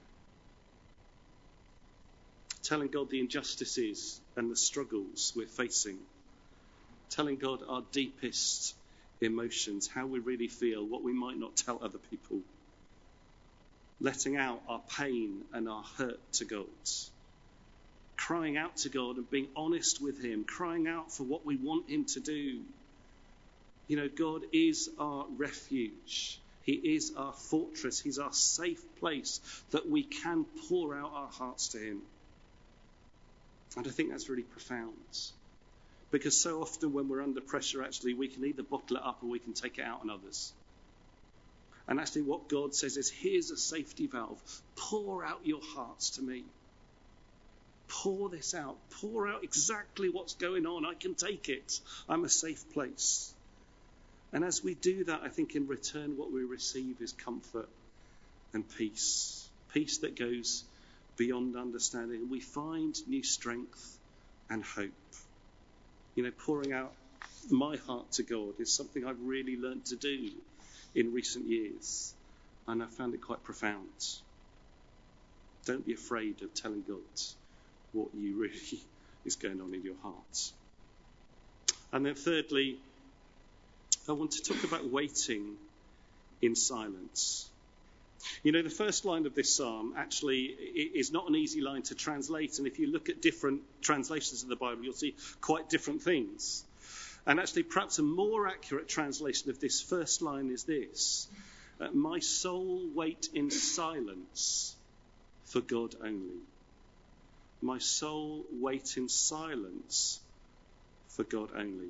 Telling God the injustices and the struggles we're facing. Telling God our deepest emotions, how we really feel, what we might not tell other people. Letting out our pain and our hurt to God. crying out to God and being honest with him, crying out for what we want him to do. God is our refuge. He is our fortress. He's our safe place that we can pour out our hearts to him. And I think that's really profound. Because so often when we're under pressure, actually, we can either bottle it up or we can take it out on others. And actually what God says is, here's a safety valve. Pour out your hearts to me. Pour this out. Pour out exactly what's going on. I can take it. I'm a safe place. And as we do that, I think in return what we receive is comfort and peace. Peace that goes beyond understanding. And we find new strength and hope. Pouring out my heart to God is something I've really learned to do in recent years. And I found it quite profound. Don't be afraid of telling God what you really is going on in your heart. And then thirdly, I want to talk about waiting in silence. The first line of this psalm actually is not an easy line to translate. And if you look at different translations of the Bible, you'll see quite different things. And actually, perhaps a more accurate translation of this first line is this. My soul wait in silence for God only. My soul wait in silence for God only.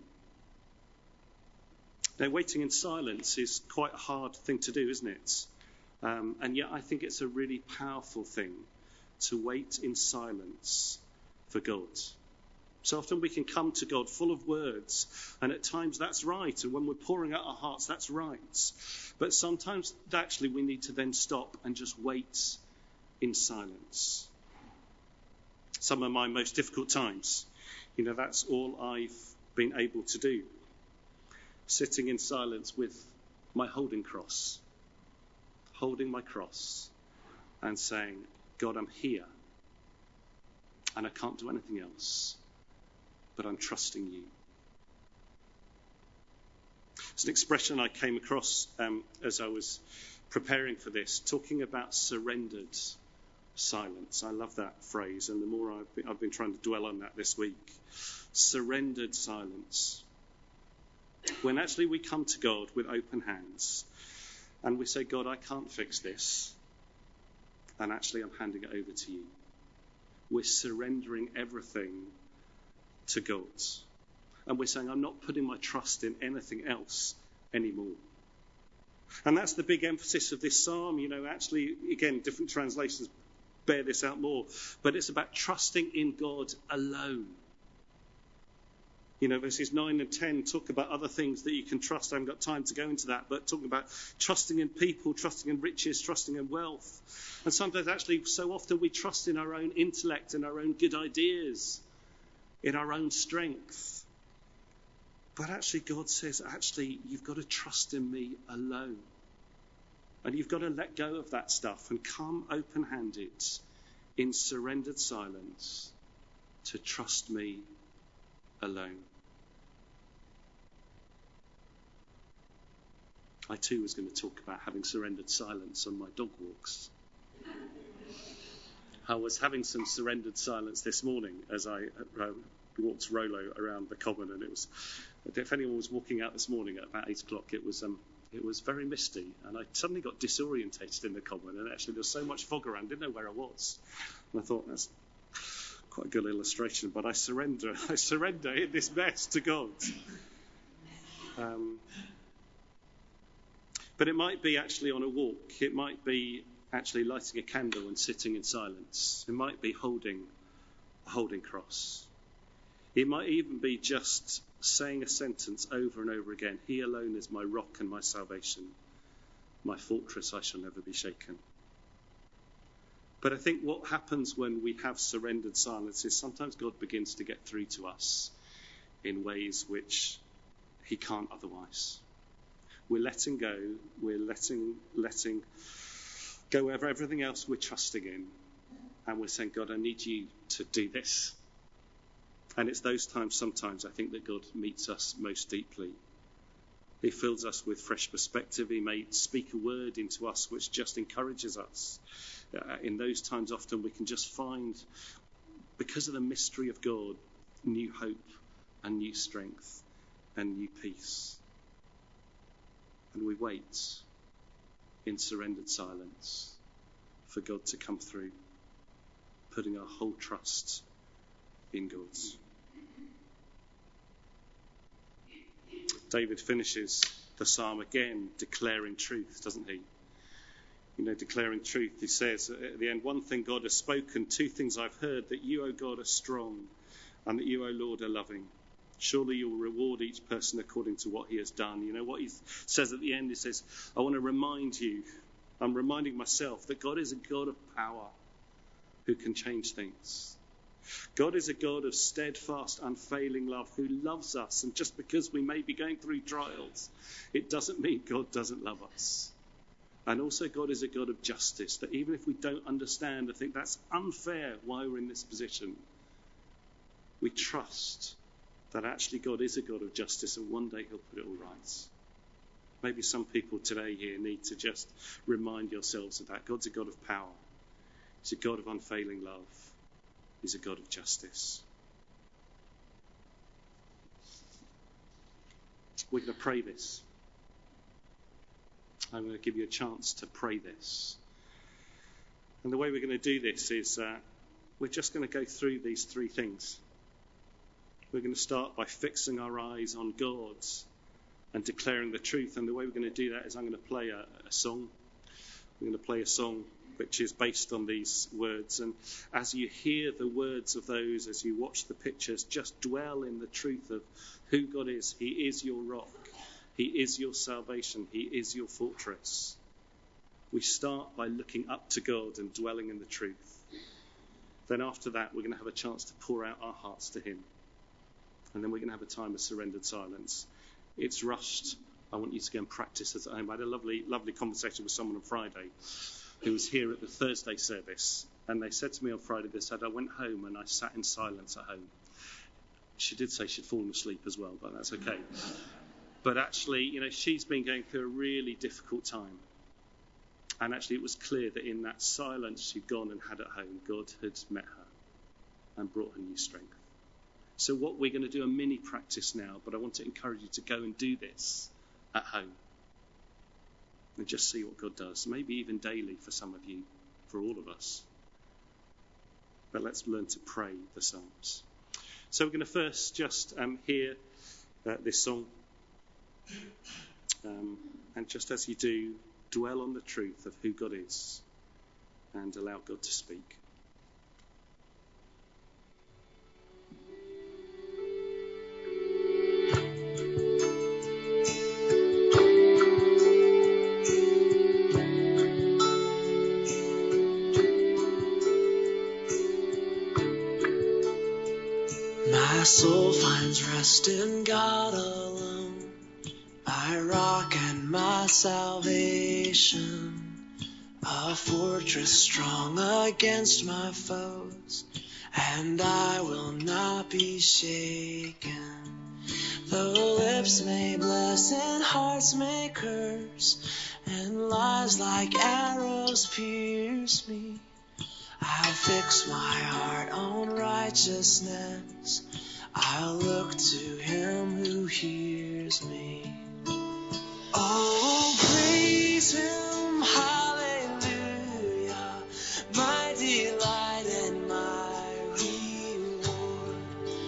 Now, waiting in silence is quite a hard thing to do, isn't it? And yet I think it's a really powerful thing to wait in silence for God. So often we can come to God full of words, and at times that's right. And when we're pouring out our hearts, that's right. But sometimes actually we need to then stop and just wait in silence. Some of my most difficult times, that's all I've been able to do. Sitting in silence with my holding cross, holding my cross and saying, God, I'm here and I can't do anything else, but I'm trusting you. It's an expression I came across as I was preparing for this, talking about surrendered silence. I love that phrase, and the more I've been trying to dwell on that this week. Surrendered silence. When actually we come to God with open hands and we say, God, I can't fix this, and actually I'm handing it over to you. We're surrendering everything to God. And we're saying, I'm not putting my trust in anything else anymore. And that's the big emphasis of this psalm. Actually, again, different translations bear this out more. But it's about trusting in God alone. Verses 9 and 10 talk about other things that you can trust. I haven't got time to go into that, but talking about trusting in people, trusting in riches, trusting in wealth. And sometimes actually, so often we trust in our own intellect and our own good ideas, in our own strength. But actually, God says, you've got to trust in me alone. And you've got to let go of that stuff and come open-handed in surrendered silence to trust me alone. I too was going to talk about having surrendered silence on my dog walks. I was having some surrendered silence this morning as I walked Rolo around the common, and it was, if anyone was walking out this morning at about 8 o'clock, it was very misty, and I suddenly got disorientated in the common, and actually there was so much fog around, didn't know where I was. And I thought, that's quite a good illustration, but I surrender in this mess to God. But it might be actually on a walk. It might be actually lighting a candle and sitting in silence. It might be holding a holding cross. It might even be just saying a sentence over and over again. He alone is my rock and my salvation. My fortress, I shall never be shaken. But I think what happens when we have surrendered silence is sometimes God begins to get through to us in ways which he can't otherwise. We're letting go. We're letting go over everything else we're trusting in. And we're saying, God, I need you to do this. And it's those times sometimes I think that God meets us most deeply. He fills us with fresh perspective. He may speak a word into us which just encourages us. In those times often we can just find because of the mystery of God, new hope and new strength and new peace. And we wait in surrendered silence for God to come through, putting our whole trust in God's. David finishes the psalm again declaring truth, doesn't he? You know, declaring truth. He says at the end, one thing God has spoken, two things I've heard, that you, O God, are strong, and that you, O Lord, are loving. Surely you'll reward each person according to what he has done. You know what he says at the end? He says, I want to remind you, I'm reminding myself that God is a God of power who can change things. God is a God of steadfast, unfailing love who loves us. And just because we may be going through trials, it doesn't mean God doesn't love us. And also God is a God of justice, that even if we don't understand or think that's unfair why we're in this position, we trust that actually God is a God of justice and one day he'll put it all right. Maybe some people today here need to just remind yourselves of that. God's a God of power. He's a God of unfailing love. He's a God of justice. We're going to pray this. I'm going to give you a chance to pray this. And the way we're going to do this is we're just going to go through these three things. We're going to start by fixing our eyes on God and declaring the truth. And the way we're going to do that is I'm going to play a song. We're going to play a song which is based on these words. And as you hear the words of those, as you watch the pictures, just dwell in the truth of who God is. He is your rock. He is your salvation. He is your fortress. We start by looking up to God and dwelling in the truth. Then after that, we're going to have a chance to pour out our hearts to him. And then we're going to have a time of surrendered silence. It's rushed. I want you to go and practice at home. I had a lovely conversation with someone on Friday who was here at the Thursday service. And they said to me on Friday, they said, I went home and I sat in silence at home. She did say she'd fallen asleep as well, but that's okay. But actually, you know, she's been going through a really difficult time. And actually, it was clear that in that silence she'd gone and had at home, God had met her and brought her new strength. So what we're going to do a mini practice now, but I want to encourage you to go and do this at home. And just see what God does. Maybe even daily for some of you, for all of us. But let's learn to pray the Psalms. So we're going to first just hear this song. And just as you do, dwell on the truth of who God is and allow God to speak. My soul finds rest in God alone, my rock and my salvation, a fortress strong against my foes, and I will not be shaken. Though lips may bless and hearts may curse, and lies like arrows pierce me, I'll fix my heart on righteousness. I'll look to him who hears me. Oh, praise him, hallelujah, my delight and my reward.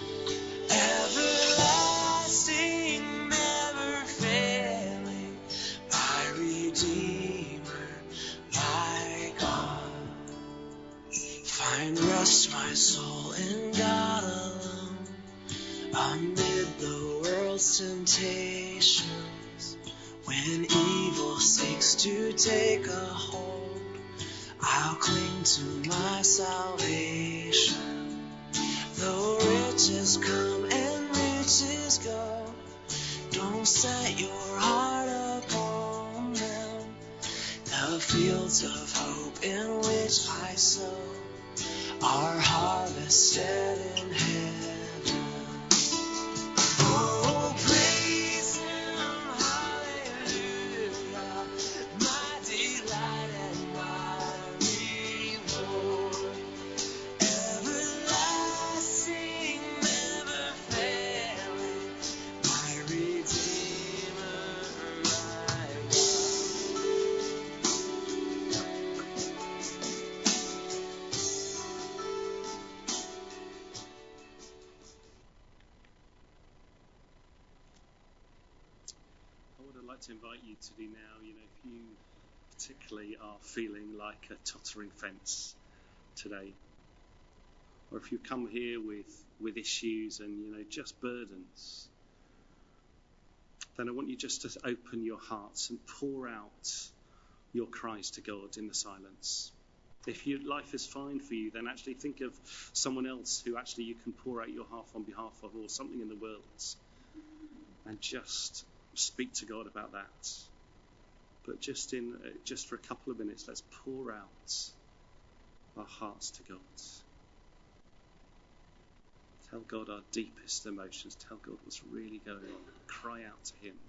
Everlasting, never failing, my Redeemer, my God. Find rest, my soul, in God alone, amid the world's temptations. When evil seeks to take a hold, I'll cling to my salvation. Though riches come and riches go, don't set your heart upon them. The fields of hope in which I sow are harvested in heaven. Oh, praise him, hallelujah, my delight and my reward. Everlasting, like to invite you to do now, if you particularly are feeling like a tottering fence today, or if you come here with issues and, just burdens, then I want you just to open your hearts and pour out your cries to God in the silence. If your life is fine for you, then actually think of someone else who actually you can pour out your heart on behalf of, or something in the world, and just speak to God about that. But just for a couple of minutes, let's pour out our hearts to God. Tell God our deepest emotions. Tell God what's really going on. Cry out to him.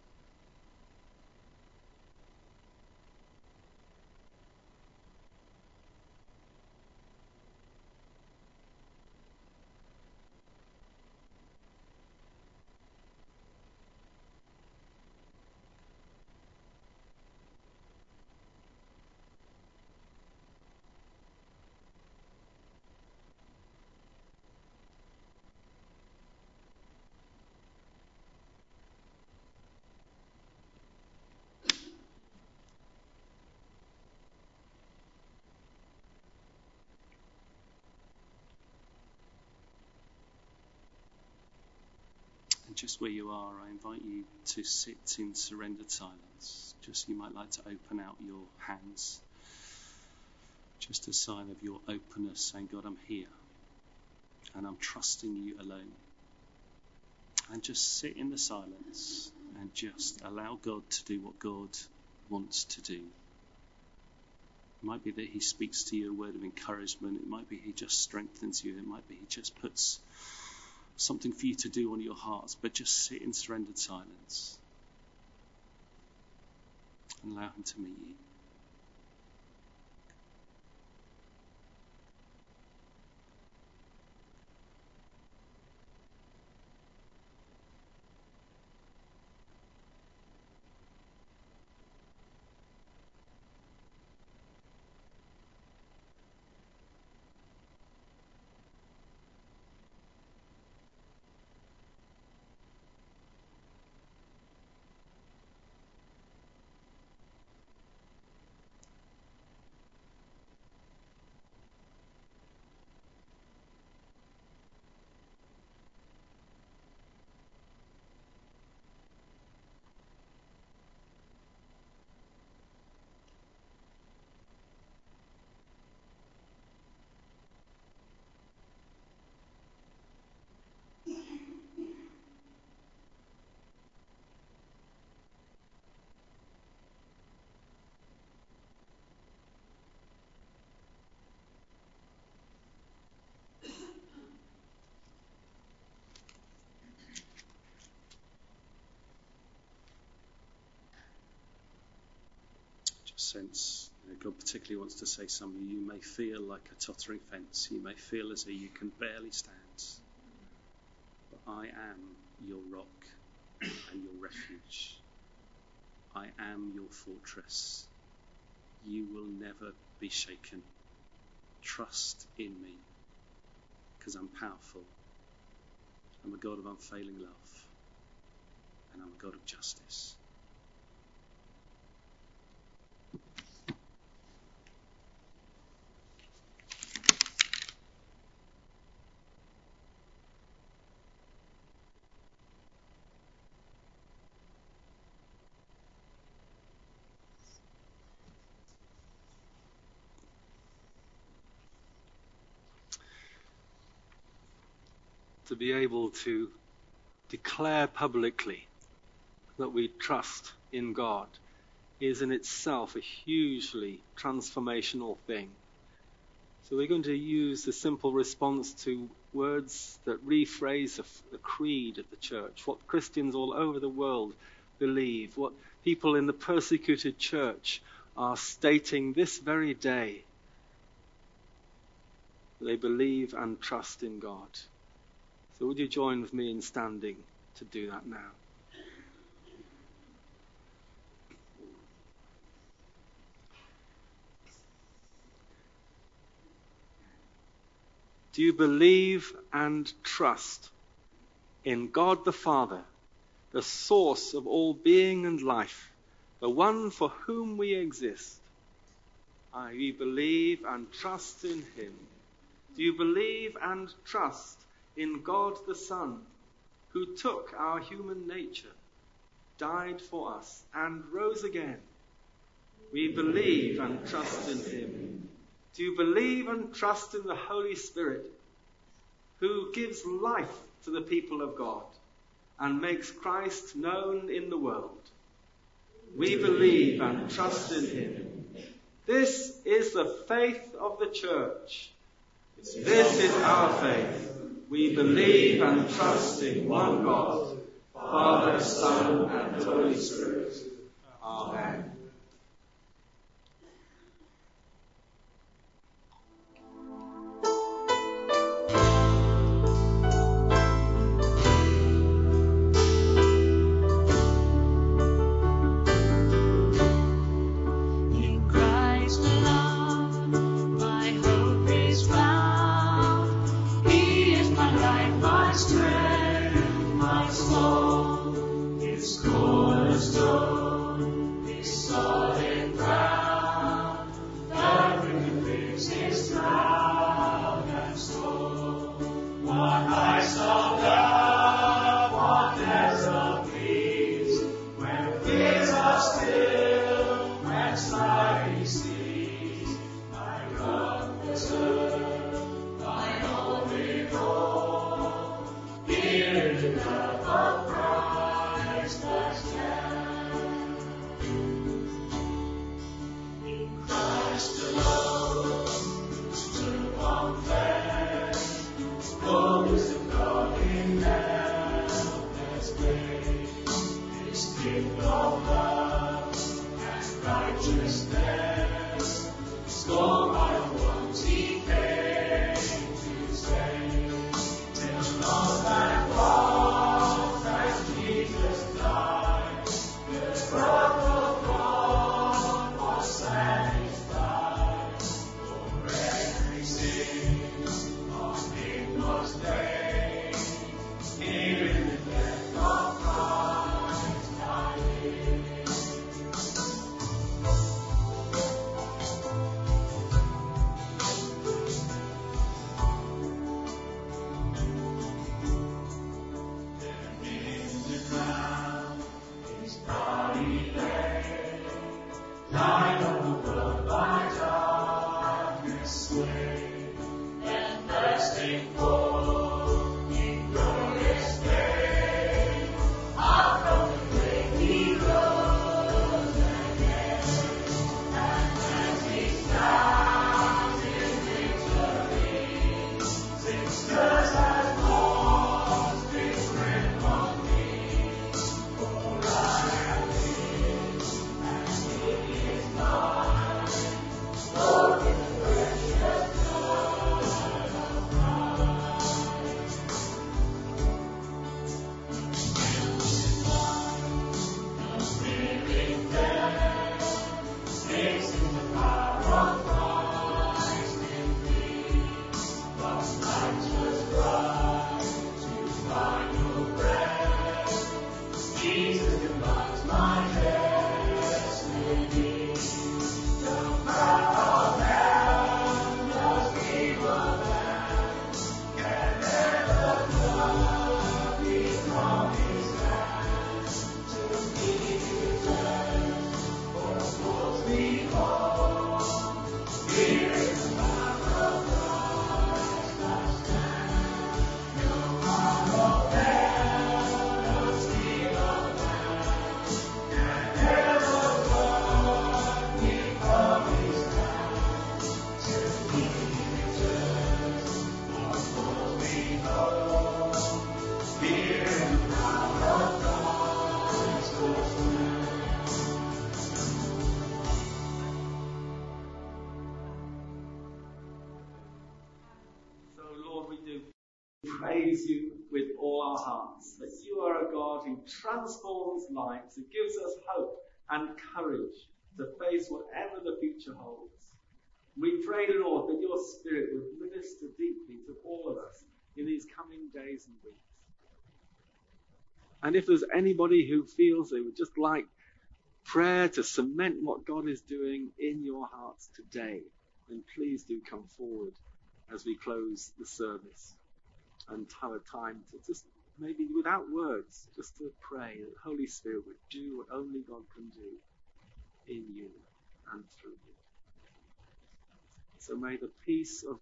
Just where you are, I invite you to sit in surrendered silence. Just, you might like to open out your hands, just a sign of your openness, saying, God, I'm here and I'm trusting you alone. And just sit in the silence and just allow God to do what God wants to do. It might be that he speaks to you a word of encouragement. It might be he just strengthens you. It might be he just puts something for you to do on your hearts, but just sit in surrendered silence and allow him to meet you. Sense God particularly wants to say something. You may feel like a tottering fence. You may feel as though you can barely stand. But I am your rock and your refuge. I am your fortress. You will never be shaken. Trust in me, because I'm powerful. I'm a God of unfailing love, and I'm a God of justice. To be able to declare publicly that we trust in God is in itself a hugely transformational thing. So we're going to use the simple response to words that rephrase the creed of the church, what Christians all over the world believe, what people in the persecuted church are stating this very day. They believe and trust in God. So would you join with me in standing to do that now? Do you believe and trust in God the Father, the source of all being and life, the one for whom we exist. We believe and trust in him. Do you believe and trust in God the Son, who took our human nature, died for us, and rose again? We believe and trust in him. Do you believe and trust in the Holy Spirit, who gives life to the people of God and makes Christ known in the world? We believe and trust in him. This is the faith of the church. This is our faith. We believe and trust in one God, Father, Son, and Holy Spirit. Amen. In Christ alone, my hope is found. He is my life, my strength, my soul. His cornerstone, his solid ground. The wind lifts his proud and slow. What heights of love, what depths of peace, when fears are still, when strife cease. My rock preserve, my only hope. Here in the love of Christ I stand. In Christ alone, whose took on flesh, fullness of God in helpless grace. His gift of love and righteousness, scorned by the ones he came to save. Till on that cross as Jesus died, the wrath of God was satisfied. For every sin on him was laid. Here in the death of Christ I live. In the ground his body lay, light of the world by darkness slain, and bursting forth in glorious day, out from the grave he rose again, and as he stands in victory, 6 years has lost his grip on me, for I am his, and he is mine, spoken the precious blood of Christ. The living dead, tasting the power of Christ in me, lost righteous right to final rest. Jesus defines my destiny. The path of hell, the evil man, can never pluck me from his hand. To me returns, for souls be home. Here in the power of Christ I stand. No harm of hell, no scheme of man, can ever pluck me from his hand. To me returns, for souls be home. Here in the power of Christ I stand. So, Lord, we do praise you with all our hearts, that you are a God who transforms lives, who gives us hope and courage to face whatever the future holds. We pray, Lord, that your Spirit would minister deeply to all of us in these coming days and weeks. And if there's anybody who feels they would just like prayer to cement what God is doing in your hearts today, then please do come forward as we close the service and have a time to just, maybe without words, just to pray that the Holy Spirit would do what only God can do in you and through you. So may the peace of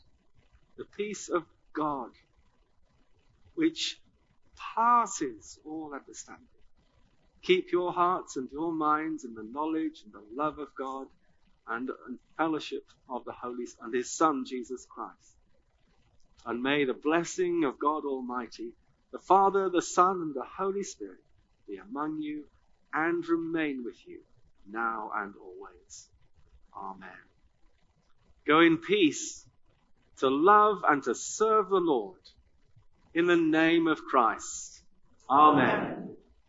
God, which passes all understanding, keep your hearts and your minds in the knowledge and the love of God and fellowship of the Holy and His Son, Jesus Christ. And may the blessing of God Almighty, the Father, the Son, and the Holy Spirit be among you and remain with you now and always. Amen. Go in peace to love and to serve the Lord. In the name of Christ. Amen.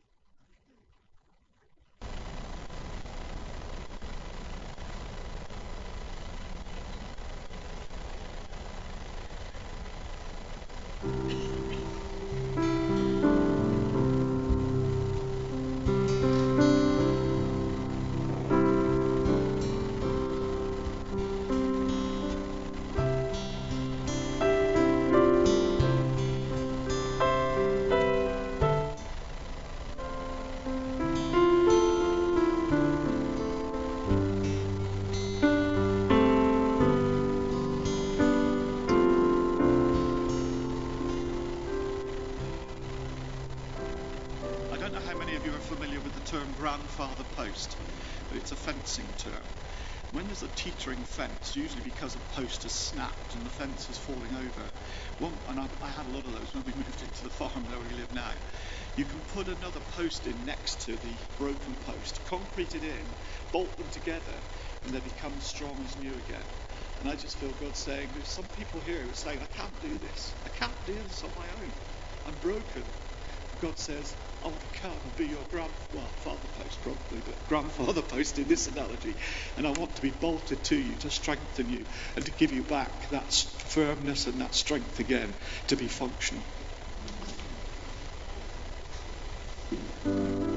Grandfather post, but it's a fencing term. When there's a teetering fence, usually because a post has snapped and the fence is falling over, and I had a lot of those when we moved into the farm where we live now, you can put another post in next to the broken post, concrete it in, bolt them together, and they become strong as new again. And I just feel God saying, there's some people here who are saying, I can't do this. I can't do this on my own. I'm broken. God says, I want to come and be your grandfather post, probably, but grandfather post in this analogy. And I want to be bolted to you, to strengthen you, and to give you back that firmness and that strength again to be functional.